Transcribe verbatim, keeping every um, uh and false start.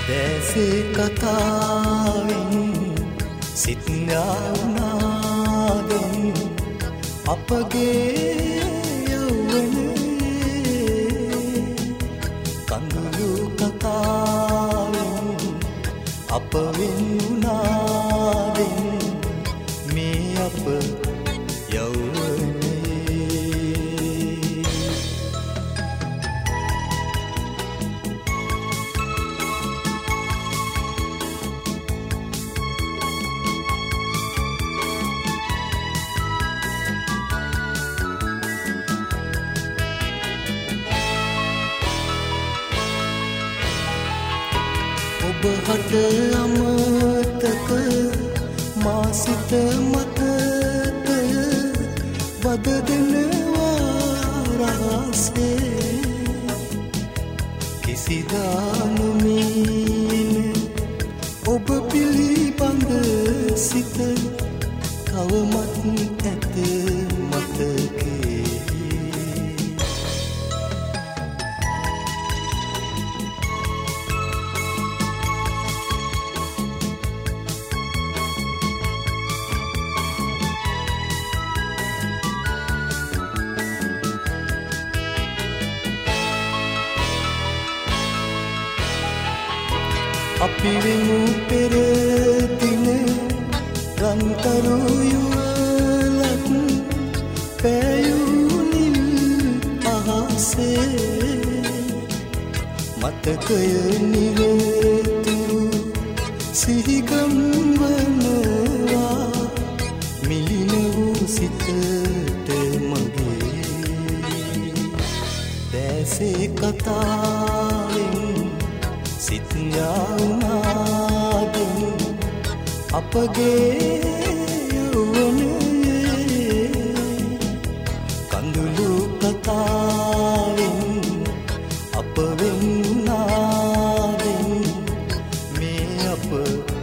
දැසේ කතාවෙන් සිත් යාවුනාදෙන් අපගේ යෞවනයේ කඳුළු කතාවෙන් අප වෙනුනාදෙන් මේ අප යෞවනයේ ඔබ හට අමතක මා සිත මතකය වද දෙනවා රහසේ කිසිදා නොමින ඔබ පිළිබඳ සිත තවමත් ඇත මතකේ අපි වෙමු පෙර දින රන්තරු යුවලක් පෑයුනිල් අහසේ මතකය නිරතුරු සිහිගම් වනවා මිලින වූ සිතට මගේ දැසේ කතාවෙන් සිත් යාවුනාදෙන් අපගේ යෞවනයේ කඳුළු කතාවෙන් අප වෙනුනාදෙන් මේ අප